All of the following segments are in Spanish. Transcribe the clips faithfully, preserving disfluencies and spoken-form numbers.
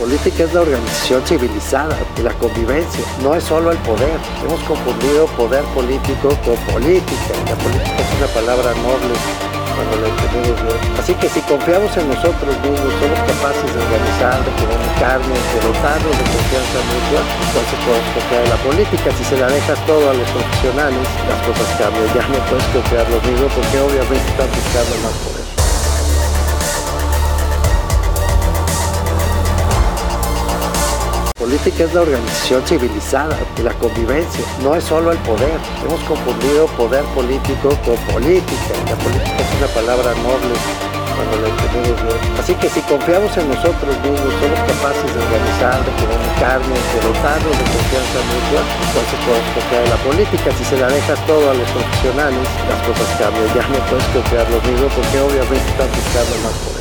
Política es la organización civilizada y la convivencia, no es solo el poder. Hemos confundido poder político con política. La política es una palabra noble cuando la entendemos bien. Así que si confiamos en nosotros mismos, somos capaces de organizar, de comunicarnos, de dotarnos de confianza mutua, entonces podemos confiar en la política. Si se la dejas todo a los profesionales, las cosas cambian. Ya no puedes confiar lo mismo porque obviamente están buscando más poder. Política es la organización civilizada y la convivencia, no es solo el poder. Hemos confundido poder político con política. La política es una palabra noble cuando la entendemos bien. Así que si confiamos en nosotros mismos, somos capaces de organizar, de comunicarnos, de dotarnos de confianza mutua, entonces podemos confiar en la política. Si se la dejas todo a los profesionales, las cosas cambian. Ya no puedes confiar lo mismo porque obviamente están buscando más poder.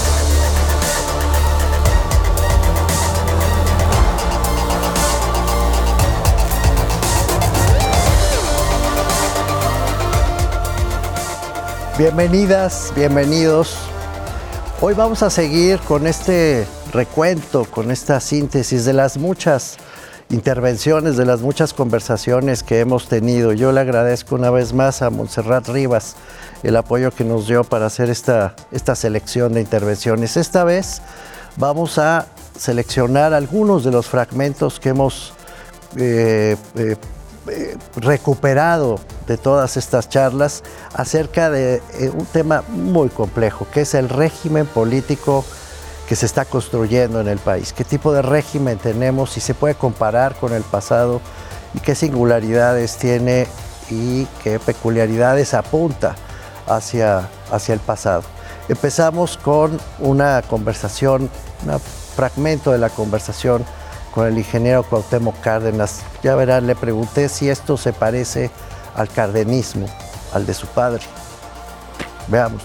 Bienvenidas, bienvenidos. Hoy vamos a seguir con este recuento, con esta síntesis de las muchas intervenciones, de las muchas conversaciones que hemos tenido. Yo le agradezco una vez más a Montserrat Rivas el apoyo que nos dio para hacer esta, esta selección de intervenciones. Esta vez vamos a seleccionar algunos de los fragmentos que hemos eh, eh, eh, recuperado de todas estas charlas acerca de eh, un tema muy complejo, que es el régimen político que se está construyendo en el país. ¿Qué tipo de régimen tenemos? Si se puede comparar con el pasado y qué singularidades tiene y qué peculiaridades apunta hacia, hacia el pasado. Empezamos con una conversación, un fragmento de la conversación con el ingeniero Cuauhtémoc Cárdenas. Ya verán, le pregunté si esto se parece al cardenismo, al de su padre. Veamos.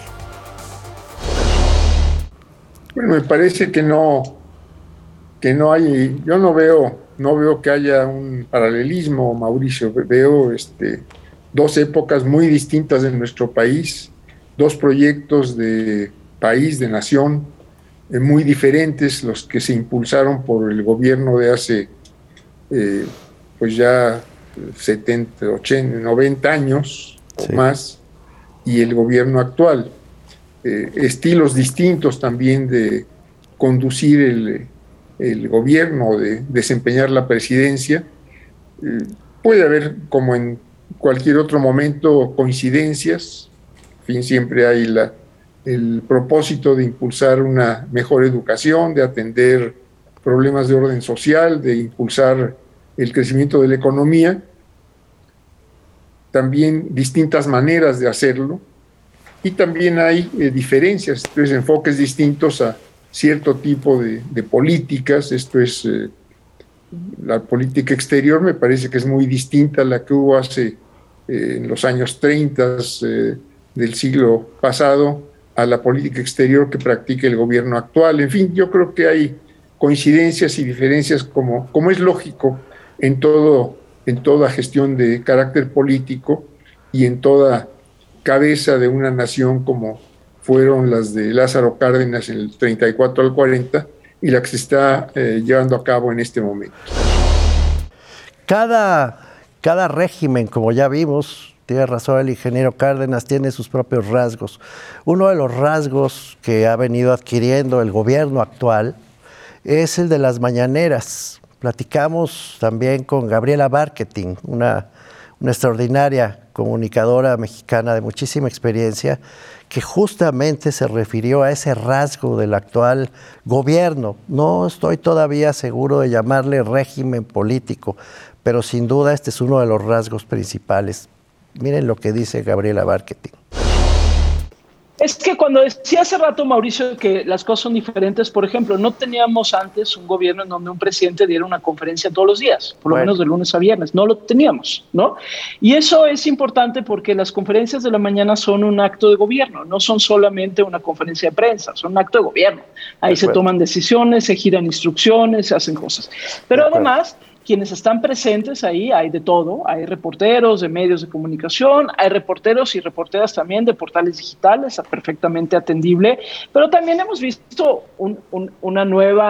Bueno, me parece que no, que no hay, yo no veo, no veo que haya un paralelismo, Mauricio. Veo este, dos épocas muy distintas en nuestro país, dos proyectos de país, de nación, eh, muy diferentes, los que se impulsaron por el gobierno de hace, eh, pues ya setenta, ochenta, noventa años o sí. más, y el gobierno actual. Eh, estilos distintos también de conducir el, el gobierno, de desempeñar la presidencia. Eh, puede haber, como en cualquier otro momento, coincidencias. En fin, siempre hay la, el propósito de impulsar una mejor educación, de atender problemas de orden social, de impulsar el crecimiento de la economía. También distintas maneras de hacerlo. Y también hay eh, diferencias, entonces, enfoques distintos a cierto tipo de, de políticas. Esto es, eh, la política exterior me parece que es muy distinta a la que hubo hace, eh, en los años treinta eh, del siglo pasado, a la política exterior que practica el gobierno actual. En fin, yo creo que hay coincidencias y diferencias como, como es lógico en, todo, en toda gestión de carácter político y en toda cabeza de una nación como fueron las de Lázaro Cárdenas en el treinta y cuatro al cuarenta y la que se está eh, llevando a cabo en este momento. Cada, cada régimen, como ya vimos, tiene razón el ingeniero Cárdenas, tiene sus propios rasgos. Uno de los rasgos que ha venido adquiriendo el gobierno actual es el de las mañaneras. Platicamos también con Gabriela Barquetín, una, una extraordinaria comunicadora mexicana de muchísima experiencia, que justamente se refirió a ese rasgo del actual gobierno. No estoy todavía seguro de llamarle régimen político, pero sin duda este es uno de los rasgos principales. Miren lo que dice Gabriela Barquetín. Es que cuando decía hace rato, Mauricio, que las cosas son diferentes, por ejemplo, no teníamos antes un gobierno en donde un presidente diera una conferencia todos los días, por lo bueno. menos de lunes a viernes, no lo teníamos, ¿no? Y eso es importante porque las conferencias de la mañana son un acto de gobierno, no son solamente una conferencia de prensa, son un acto de gobierno. Ahí se toman decisiones, se giran instrucciones, se hacen cosas. Pero además, quienes están presentes ahí, hay de todo, hay reporteros de medios de comunicación, hay reporteros y reporteras también de portales digitales, perfectamente atendible, pero también hemos visto un, un, una nueva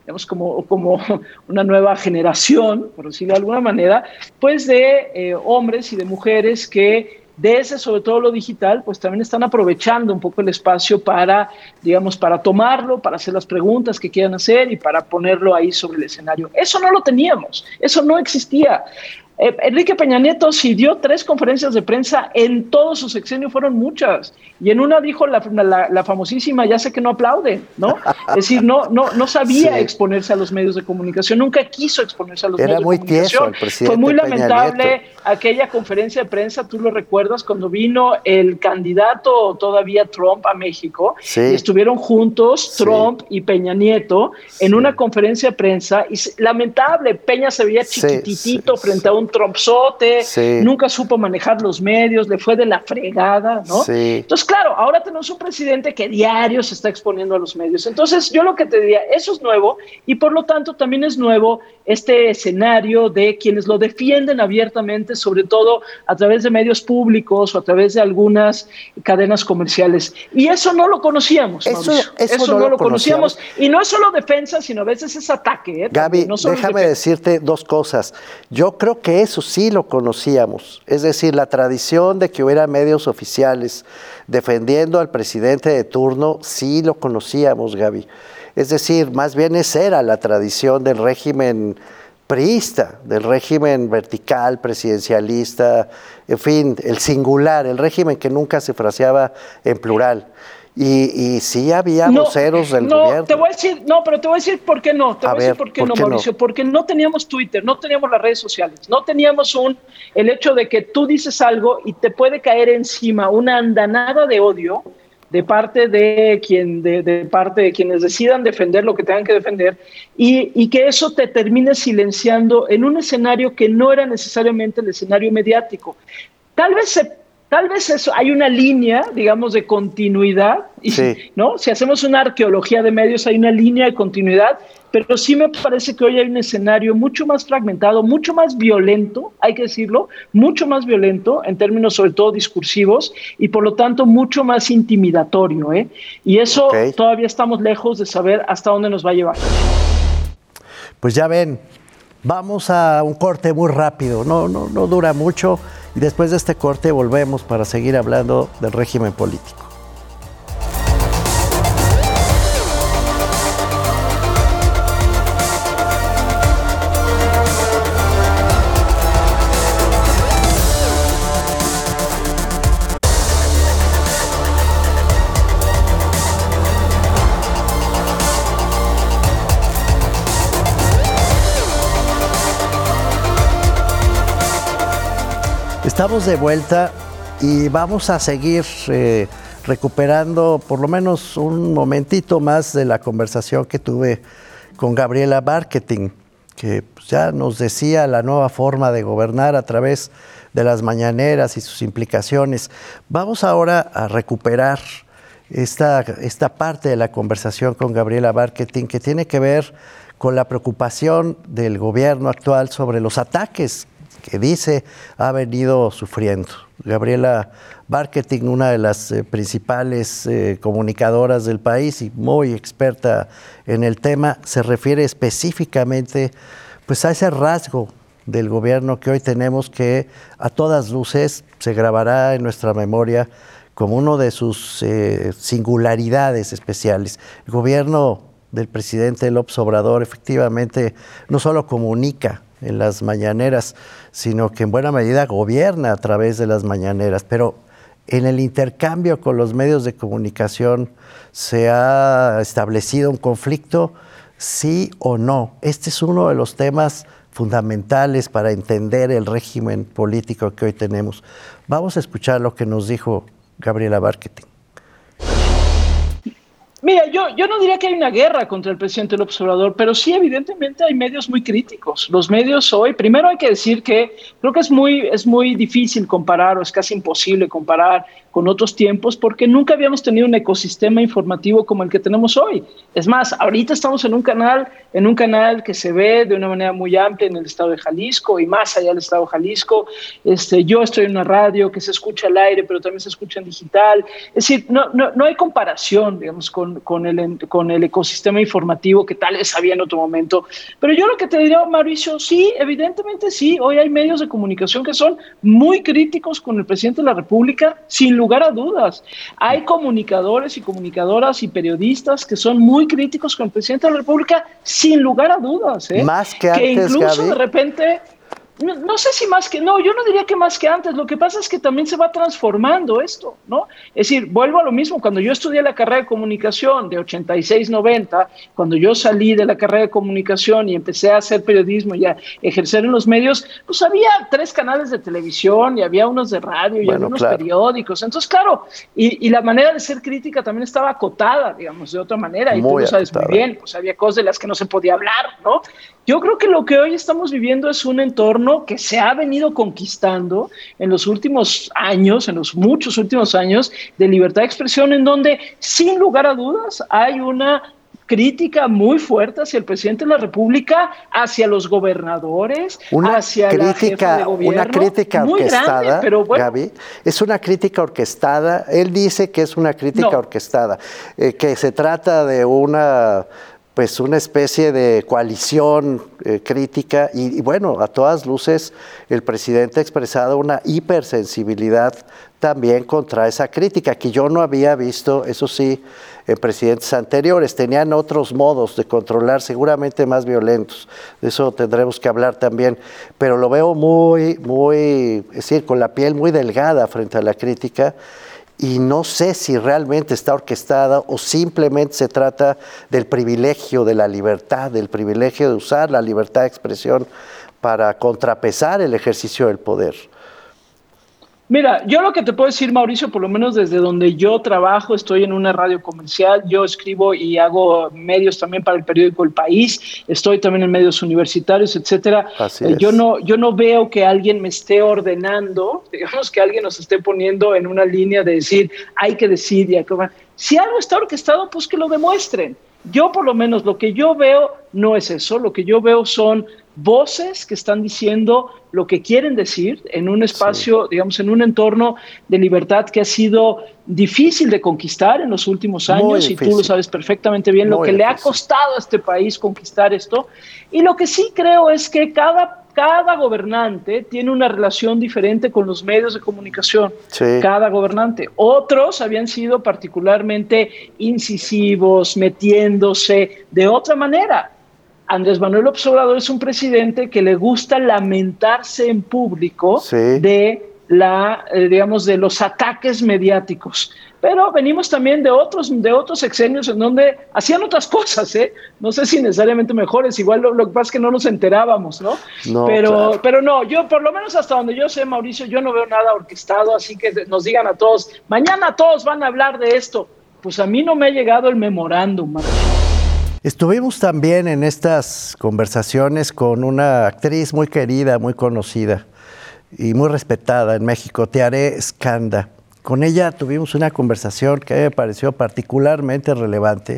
digamos, como, como una nueva generación, por decirlo de alguna manera, pues de eh, hombres y de mujeres que desde sobre todo lo digital, pues también están aprovechando un poco el espacio para, digamos, para tomarlo, para hacer las preguntas que quieran hacer y para ponerlo ahí sobre el escenario. Eso no lo teníamos, eso no existía. Eh, Enrique Peña Nieto sí dio tres conferencias de prensa en todo su sexenio, fueron muchas, y en una dijo la, la, la famosísima, ya sé que no aplauden, ¿no? Es decir, no, no, no sabía sí. exponerse a los medios de comunicación, nunca quiso exponerse a los Era medios de comunicación. Era muy tieso el presidente Fue muy Peña lamentable Nieto. Aquella conferencia de prensa, tú lo recuerdas, cuando vino el candidato todavía Trump a México, sí. y estuvieron juntos Trump sí. y Peña Nieto en sí. una conferencia de prensa, y lamentable, Peña se veía chiquititito sí, sí, frente sí. a un Trumpzote, sí. nunca supo manejar los medios, le fue de la fregada, ¿no? Sí. Entonces, claro, ahora tenemos un presidente que diario se está exponiendo a los medios. Entonces, yo lo que te diría, eso es nuevo, y por lo tanto también es nuevo este escenario de quienes lo defienden abiertamente, sobre todo a través de medios públicos o a través de algunas cadenas comerciales. Y eso no lo conocíamos, Eso, Mauricio. eso, eso no, no lo lo conocíamos. conocíamos. Y no es solo defensa, sino a veces es ataque. ¿eh? Gaby, no solo déjame decirte dos cosas. Yo creo que eso sí lo conocíamos. Es decir, la tradición de que hubiera medios oficiales defendiendo al presidente de turno, sí lo conocíamos, Gaby. Es decir, más bien esa era la tradición del régimen priista, del régimen vertical, presidencialista, en fin, el singular, el régimen que nunca se fraseaba en plural. Y, y sí había no, voceros del no, gobierno. Te voy a decir, no, pero te voy a decir por qué no. Te a voy a ver, decir por qué ¿por no, qué Mauricio. No? Porque no teníamos Twitter, no teníamos las redes sociales, no teníamos un el hecho de que tú dices algo y te puede caer encima una andanada de odio de parte de quien de, de parte de quienes decidan defender lo que tengan que defender y, y que eso te termine silenciando en un escenario que no era necesariamente el escenario mediático. Tal vez se Tal vez eso, hay una línea, digamos, de continuidad, y, sí. ¿no? Si hacemos una arqueología de medios, hay una línea de continuidad, pero sí me parece que hoy hay un escenario mucho más fragmentado, mucho más violento, hay que decirlo, mucho más violento en términos sobre todo discursivos y por lo tanto mucho más intimidatorio, ¿eh? Y eso okay. todavía estamos lejos de saber hasta dónde nos va a llevar. Pues ya ven, vamos a un corte muy rápido, no, no, no dura mucho. Y después de este corte volvemos para seguir hablando del régimen político. Estamos de vuelta y vamos a seguir eh, recuperando por lo menos un momentito más de la conversación que tuve con Gabriela Barquetín, que pues, ya nos decía la nueva forma de gobernar a través de las mañaneras y sus implicaciones. Vamos ahora a recuperar esta, esta parte de la conversación con Gabriela Barquetín que tiene que ver con la preocupación del gobierno actual sobre los ataques que dice ha venido sufriendo. Gabriela Barquetín, una de las eh, principales eh, comunicadoras del país y muy experta en el tema, se refiere específicamente pues, a ese rasgo del gobierno que hoy tenemos que a todas luces se grabará en nuestra memoria como uno de sus eh, singularidades especiales. El gobierno del presidente López Obrador efectivamente no solo comunica en las mañaneras, sino que en buena medida gobierna a través de las mañaneras, pero en el intercambio con los medios de comunicación se ha establecido un conflicto, sí o no. Este es uno de los temas fundamentales para entender el régimen político que hoy tenemos. Vamos a escuchar lo que nos dijo Gabriela Barquetín. Mira, yo, yo no diría que hay una guerra contra el presidente López Obrador, pero sí evidentemente hay medios muy críticos. Los medios hoy, primero hay que decir que creo que es muy, es muy difícil comparar o es casi imposible comparar con otros tiempos porque nunca habíamos tenido un ecosistema informativo como el que tenemos hoy. Es más, ahorita estamos en un canal, en un canal que se ve de una manera muy amplia en el estado de Jalisco y más allá del estado de Jalisco. Este, yo estoy en una radio que se escucha al aire, pero también se escucha en digital. Es decir, no, no, no hay comparación, digamos, con con, con, el, con el ecosistema informativo que tal vez había en otro momento. Pero yo lo que te diría, Mauricio, sí, evidentemente sí, hoy hay medios de comunicación que son muy críticos con el presidente de la República, sin lugar a dudas. Hay comunicadores y comunicadoras y periodistas que son muy críticos con el presidente de la República, sin lugar a dudas. ¿eh? Más que, que antes, incluso Gaby. de repente... No, no sé si más que, no, yo no diría que más que antes, lo que pasa es que también se va transformando esto, ¿no? Es decir, vuelvo a lo mismo, cuando yo estudié la carrera de comunicación de ochenta y seis noventa, cuando yo salí de la carrera de comunicación y empecé a hacer periodismo y a ejercer en los medios, pues había tres canales de televisión y había unos de radio y bueno, había unos claro. periódicos, entonces claro, y, y la manera de ser crítica también estaba acotada, digamos, de otra manera, y muy tú lo sabes acotada. Muy bien, pues había cosas de las que no se podía hablar, ¿no? Yo creo que lo que hoy estamos viviendo es un entorno que se ha venido conquistando en los últimos años, en los muchos últimos años, de libertad de expresión, en donde, sin lugar a dudas, hay una crítica muy fuerte hacia el presidente de la República, hacia los gobernadores, una hacia crítica, la jefa de gobierno. Una crítica muy orquestada, grande, pero bueno. Gaby, es una crítica orquestada. Él dice que es una crítica no. orquestada, eh, que se trata de una... pues una especie de coalición eh, crítica y, y bueno, a todas luces el presidente ha expresado una hipersensibilidad también contra esa crítica que yo no había visto, eso sí, en presidentes anteriores. Tenían otros modos de controlar, seguramente más violentos, de eso tendremos que hablar también, pero lo veo muy, muy, es decir, con la piel muy delgada frente a la crítica. Y no sé si realmente está orquestada o simplemente se trata del privilegio de la libertad, del privilegio de usar la libertad de expresión para contrapesar el ejercicio del poder. Mira, yo lo que te puedo decir, Mauricio, por lo menos desde donde yo trabajo, estoy en una radio comercial, yo escribo y hago medios también para el periódico El País, estoy también en medios universitarios, etcétera. Así eh, es. Yo no, yo no veo que alguien me esté ordenando, digamos que alguien nos esté poniendo en una línea de decir, hay que decir, y hay que... si algo está orquestado, pues que lo demuestren. Yo por lo menos lo que yo veo no es eso, lo que yo veo son voces que están diciendo lo que quieren decir en un espacio, sí. digamos, en un entorno de libertad que ha sido difícil de conquistar en los últimos años, y tú lo sabes perfectamente bien, Muy lo que difícil. le ha costado a este país conquistar esto. Y lo que sí creo es que cada, cada gobernante tiene una relación diferente con los medios de comunicación. Sí. Cada gobernante. Otros habían sido particularmente incisivos, metiéndose de otra manera. Andrés Manuel López Obrador es un presidente que le gusta lamentarse en público sí. de la, eh, digamos, de los ataques mediáticos. Pero venimos también de otros, de otros sexenios en donde hacían otras cosas, ¿eh? No sé si necesariamente mejores, igual lo, lo que pasa es que no nos enterábamos, ¿no? no pero, claro. pero no, yo por lo menos hasta donde yo sé, Mauricio, yo no veo nada orquestado, así que nos digan a todos, mañana todos van a hablar de esto. Pues a mí no me ha llegado el memorándum, Mauricio. Estuvimos también en estas conversaciones con una actriz muy querida, muy conocida y muy respetada en México, Teare Skanda. Con ella tuvimos una conversación que me pareció particularmente relevante,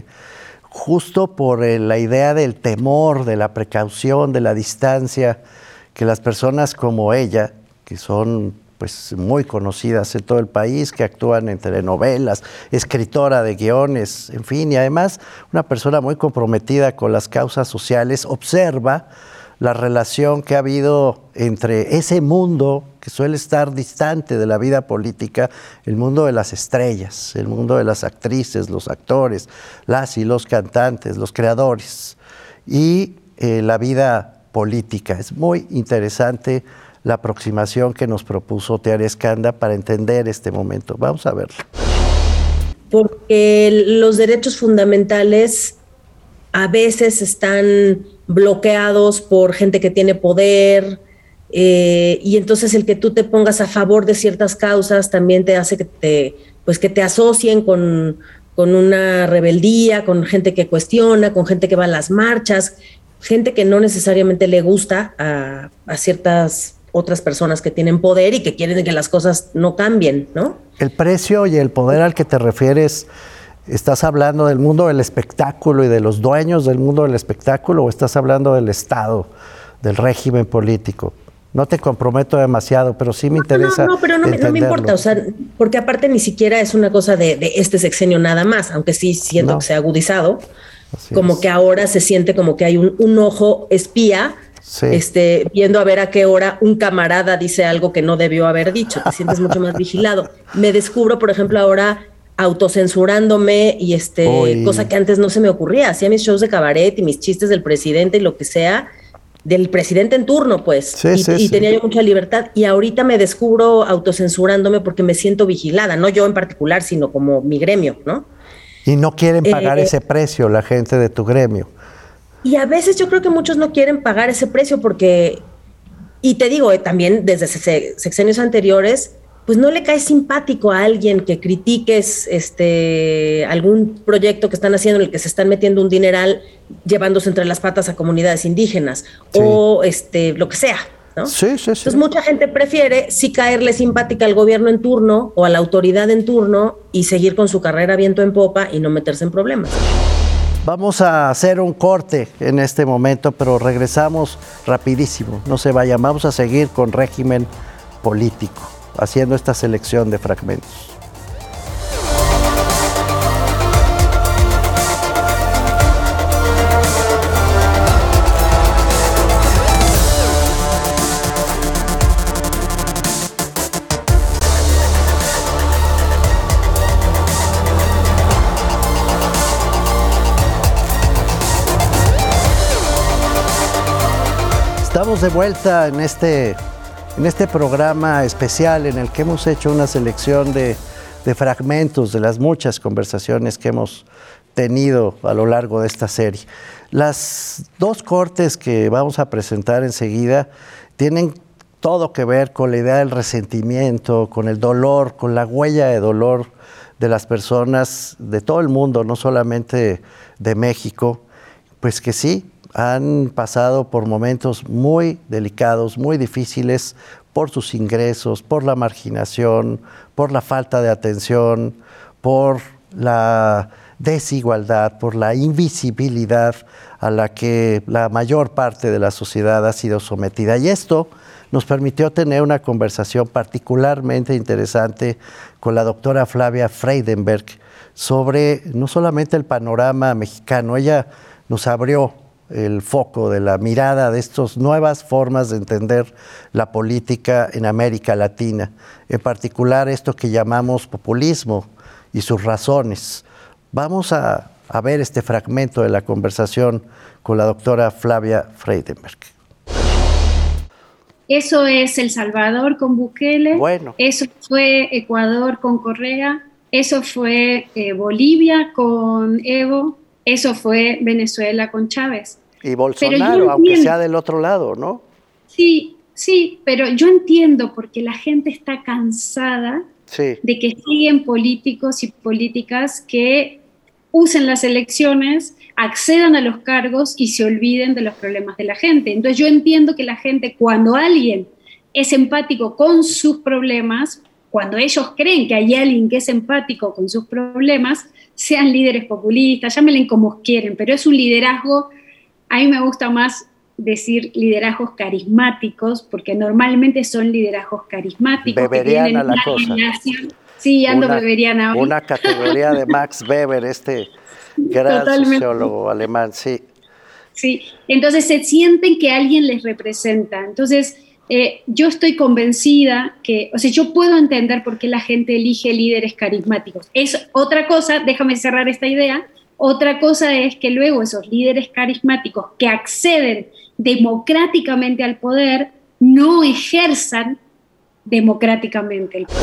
justo por la idea del temor, de la precaución, de la distancia, que las personas como ella, que son pues muy conocidas en todo el país, que actúan en telenovelas, escritora de guiones, en fin, y además una persona muy comprometida con las causas sociales, observa la relación que ha habido entre ese mundo que suele estar distante de la vida política, el mundo de las estrellas, el mundo de las actrices, los actores, las y los cantantes, los creadores, y eh, la vida política. Es muy interesante la aproximación que nos propuso Teare Skanda para entender este momento. Vamos a verlo. Porque los derechos fundamentales a veces están bloqueados por gente que tiene poder, eh, y entonces el que tú te pongas a favor de ciertas causas también te hace que te, pues que te asocien con, con una rebeldía, con gente que cuestiona, con gente que va a las marchas, gente que no necesariamente le gusta a, a ciertas otras personas que tienen poder y que quieren que las cosas no cambien, ¿no? El precio y el poder al que te refieres, ¿estás hablando del mundo del espectáculo y de los dueños del mundo del espectáculo o estás hablando del Estado, del régimen político? No te comprometo demasiado, pero sí me interesa. No, no, no pero no, no me importa, o sea, porque aparte ni siquiera es una cosa de, de este sexenio nada más, aunque sí siento no. que se ha agudizado, Así como es. que ahora se siente como que hay un, un ojo espía, sí. este, viendo a ver a qué hora un camarada dice algo que no debió haber dicho, te sientes mucho más vigilado. Me descubro, por ejemplo, ahora autocensurándome y este, Uy. cosa que antes no se me ocurría, hacía mis shows de cabaret y mis chistes del presidente y lo que sea, del presidente en turno, pues, sí, y, sí, y sí. tenía yo mucha libertad, y ahorita me descubro autocensurándome porque me siento vigilada, no yo en particular, sino como mi gremio, ¿no? Y no quieren pagar eh, ese precio la gente de tu gremio. Y a veces yo creo que muchos no quieren pagar ese precio porque, y te digo, eh, también desde sexenios anteriores, pues no le cae simpático a alguien que critiques este, algún proyecto que están haciendo en el que se están metiendo un dineral llevándose entre las patas a comunidades indígenas sí. o este, lo que sea, ¿no? Sí, sí, sí. Entonces mucha gente prefiere sí caerle simpática al gobierno en turno o a la autoridad en turno y seguir con su carrera viento en popa y no meterse en problemas. Vamos a hacer un corte en este momento, pero regresamos rapidísimo. No se vayan, vamos a seguir con régimen político, haciendo esta selección de fragmentos. Estamos de vuelta en este En este programa especial en el que hemos hecho una selección de, de fragmentos de las muchas conversaciones que hemos tenido a lo largo de esta serie. Las dos cortes que vamos a presentar enseguida tienen todo que ver con la idea del resentimiento, con el dolor, con la huella de dolor de las personas de todo el mundo, no solamente de México, pues que sí, han pasado por momentos muy delicados, muy difíciles, por sus ingresos, por la marginación, por la falta de atención, por la desigualdad, por la invisibilidad a la que la mayor parte de la sociedad ha sido sometida. Y esto nos permitió tener una conversación particularmente interesante con la doctora Flavia Freydenberg sobre no solamente el panorama mexicano, ella nos abrió el foco de la mirada de estas nuevas formas de entender la política en América Latina, en particular esto que llamamos populismo y sus razones. Vamos a, a ver este fragmento de la conversación con la doctora Flavia Freydenberg. Eso es El Salvador con Bukele, bueno. Eso fue Ecuador con Correa, eso fue eh, Bolivia con Evo, eso fue Venezuela con Chávez. Y Bolsonaro, aunque sea del otro lado, ¿no? Sí, sí, pero yo entiendo porque la gente está cansada sí. de que siguen políticos y políticas que usen las elecciones, accedan a los cargos y se olviden de los problemas de la gente. Entonces yo entiendo que la gente, cuando alguien es empático con sus problemas, cuando ellos creen que hay alguien que es empático con sus problemas, sean líderes populistas, llámenle como quieran, pero es un liderazgo, a mí me gusta más decir liderazgos carismáticos, porque normalmente son liderazgos carismáticos. Beberiana que tienen la una cosa. Relación. Sí, ando una, beberiana hoy. Una categoría de Max Weber, este gran Totalmente. sociólogo alemán, sí. Sí, entonces se sienten que alguien les representa. Entonces, eh, yo estoy convencida que, o sea, yo puedo entender por qué la gente elige líderes carismáticos. Es otra cosa, déjame cerrar esta idea, otra cosa es que luego esos líderes carismáticos que acceden democráticamente al poder no ejerzan democráticamente el poder.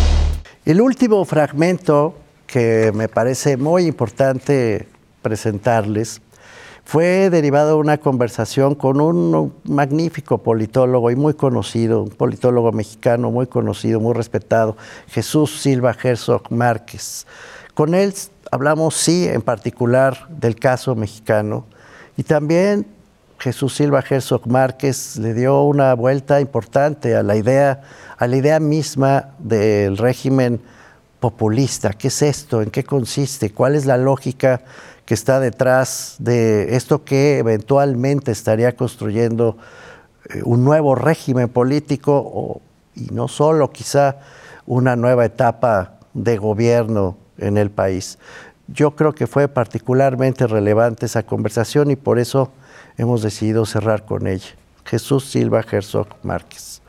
El último fragmento que me parece muy importante presentarles fue derivado de una conversación con un magnífico politólogo y muy conocido, un politólogo mexicano muy conocido, muy respetado, Jesús Silva Herzog Márquez. Con él hablamos, sí, en particular del caso mexicano, y también Jesús Silva Herzog Márquez le dio una vuelta importante a la idea, a la idea misma del régimen populista. ¿Qué es esto? ¿En qué consiste? ¿Cuál es la lógica que está detrás de esto que eventualmente estaría construyendo eh, un nuevo régimen político o, y no solo quizá una nueva etapa de gobierno en el país. Yo creo que fue particularmente relevante esa conversación y por eso hemos decidido cerrar con ella. Jesús Silva Herzog Márquez.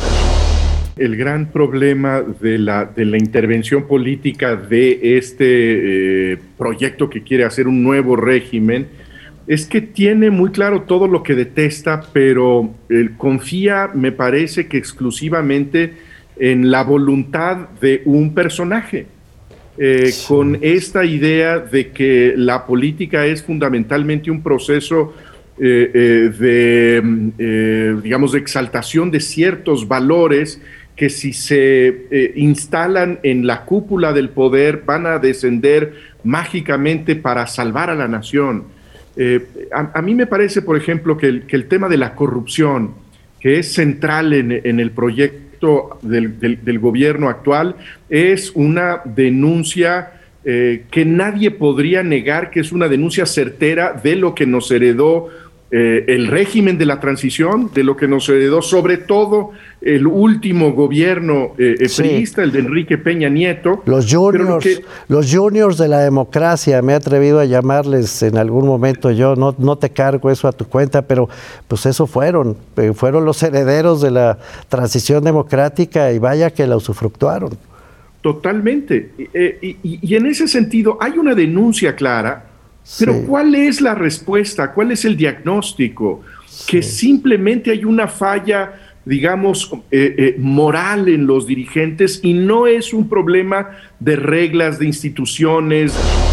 El gran problema de la, de la intervención política de este eh, proyecto que quiere hacer un nuevo régimen es que tiene muy claro todo lo que detesta, pero eh, confía, me parece que exclusivamente en la voluntad de un personaje. Eh, sí. Con esta idea de que la política es fundamentalmente un proceso eh, eh, de, eh, digamos, de exaltación de ciertos valores que si se eh, instalan en la cúpula del poder van a descender mágicamente para salvar a la nación. Eh, a, a mí me parece, por ejemplo, que el, que el tema de la corrupción, que es central en, en el proyecto Del, del, del gobierno actual, es una denuncia eh, que nadie podría negar que es una denuncia certera de lo que nos heredó eh, el régimen de la transición, de lo que nos heredó sobre todo el último gobierno eh, sí. priista, el de Enrique Peña Nieto. Los juniors, que, los juniors de la democracia, me he atrevido a llamarles en algún momento yo, no, no te cargo eso a tu cuenta, pero pues eso fueron, fueron los herederos de la transición democrática y vaya que la usufructuaron. Totalmente, y, y, y en ese sentido hay una denuncia clara, pero sí. ¿cuál es la respuesta? ¿Cuál es el diagnóstico? Sí. Que simplemente hay una falla, digamos, eh, eh, moral en los dirigentes y no es un problema de reglas, de instituciones.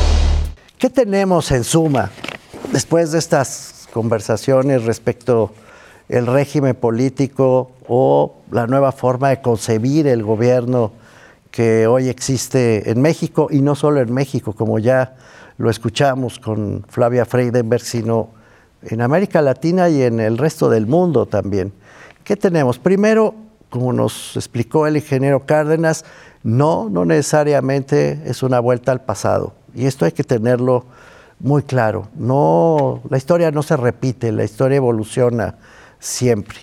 ¿Qué tenemos en suma después de estas conversaciones respecto al régimen político o la nueva forma de concebir el gobierno que hoy existe en México, y no solo en México, como ya lo escuchamos con Flavia Freidenberg, sino en América Latina y en el resto del mundo también? ¿Qué tenemos? Primero, como nos explicó el ingeniero Cárdenas, no, no necesariamente es una vuelta al pasado. Y esto hay que tenerlo muy claro. No, la historia no se repite, la historia evoluciona siempre.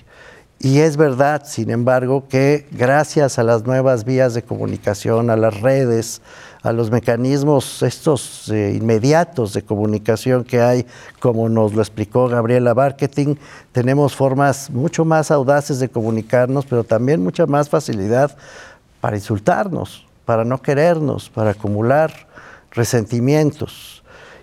Y es verdad, sin embargo, que gracias a las nuevas vías de comunicación, a las redes, a los mecanismos estos eh, inmediatos de comunicación que hay, como nos lo explicó Gabriela Barquetín, tenemos formas mucho más audaces de comunicarnos, pero también mucha más facilidad para insultarnos, para no querernos, para acumular resentimientos.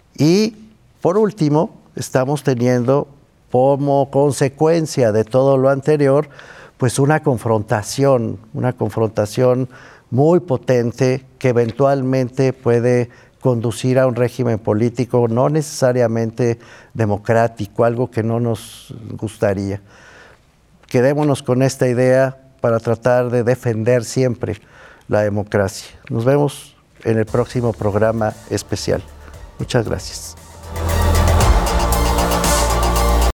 Y, por último, estamos teniendo como consecuencia de todo lo anterior, pues una confrontación, una confrontación muy potente que eventualmente puede conducir a un régimen político no necesariamente democrático, algo que no nos gustaría. Quedémonos con esta idea para tratar de defender siempre la democracia. Nos vemos en el próximo programa especial. Muchas gracias.